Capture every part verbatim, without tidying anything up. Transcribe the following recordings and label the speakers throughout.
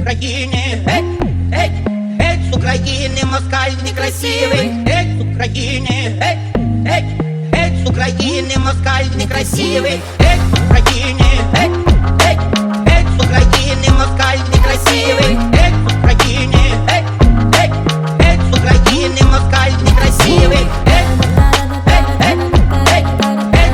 Speaker 1: України, геть, геть, геть з України, москаль некрасивий, геть з України, геть, геть, геть з України, москаль некрасивий, геть з України, геть, геть, геть з України, москаль некрасивий, геть з України, геть, геть, геть з України, москаль некрасивий, геть, геть, геть, геть, геть.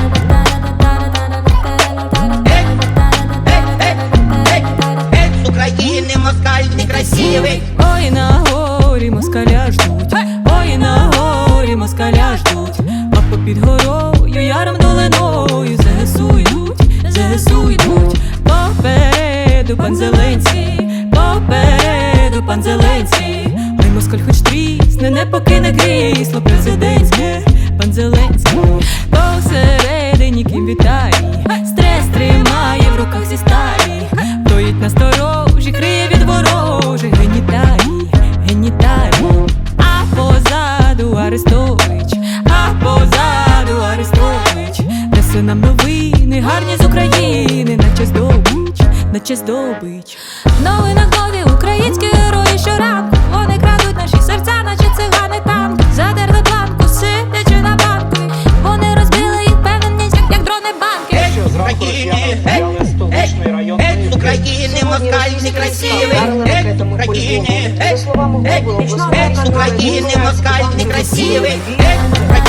Speaker 1: України москаль некрасивий.
Speaker 2: Ой, на горі москаля ждуть, ой, на горі москаля ждуть, а попід горою, яром долиною ЗСУ йдуть, ЗСУ йдуть. Попереду пан Зеленський, попереду пан Зеленський, ой, москаль хоч трісне, не покине крісло президентське. Пан Зеленський посередині ким вітає, стрес тримає в руках зі сталі, стоїть насторожі, криє від ворожих геніталій, геніталій. А позаду Арестович, а позаду Арестович, несе нам новини, гарні з України, наче здобич, наче здобич. В новинах нові українські герої щоранку, вони крадуть наші серця, наче цигани танк. Задерли планку, сидячи на банку, вони розбили їх певненість, як, як дрони банки.
Speaker 1: Геть з України, геть, геть, геть з України, москаль некрасивий, геть з України, геть, геть, геть з України, москаль некрасивий, геть з України.